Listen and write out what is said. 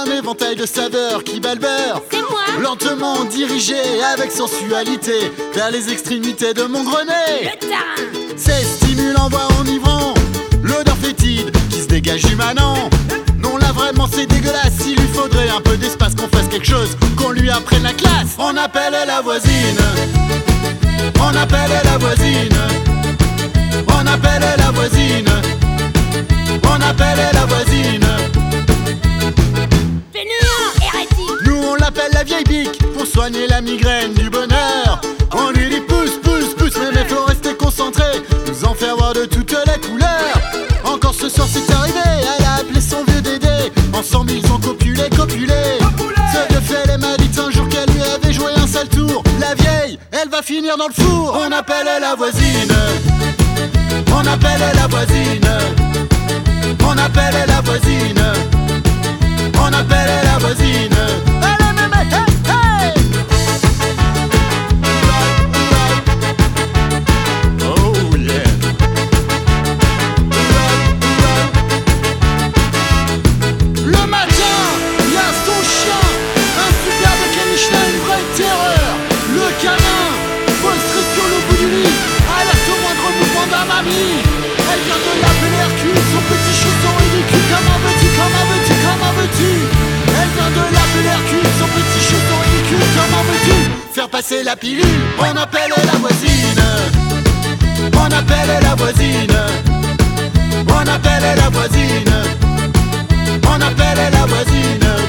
un éventail de saveurs qui bat le beurre. C'est moi. Lentement dirigé avec sensualité vers les extrémités de mon grenier. Le terrain. C'est stimulant, voire enivrant, l'odeur fétide qui se dégage du manant. Non là vraiment c'est dégueulasse, il lui faudrait un peu d'espace, qu'on fasse quelque chose, qu'on lui apprenne la classe. On appelle la voisine, on appelle la voisine, on appelle la voisine, on appelle la voisine. Fainéant, hérétique. Nous on l'appelle la vieille bique, pour soigner la migraine du bonheur. On lui dit pousse, pousse, pousse, mais faut rester concentré, nous en faire voir de toutes les couleurs. Encore ce soir c'est arrivé, elle a appelé son vieux Dédé. Ensemble ils ont copulé. Ce vieux fait les m'a dit un jour qu'elle lui avait joué un sale tour. La vieille, elle va finir dans le four. On appelle la voisine, on appelle la voisine, on appelle la voisine, on appelle la voisine. Allez mémé, hey, hey. Oh yeah. Le matin, il y a son chien, un superbe caniche, une vraie terreur. Le canin, posté sur le bout du lit, alerte au moindre mouvement d'un mamie. Elle vient de l'appeler Hercule, son petit chausson ridicule. Comment veux-tu, comment veux-tu, comment veux-tu? Elle vient de l'appeler Hercule, son petit chausson ridicule. Comment veux-tu faire passer la pilule? On appelle la voisine, on appelle la voisine, on appelle la voisine, on appelle la voisine.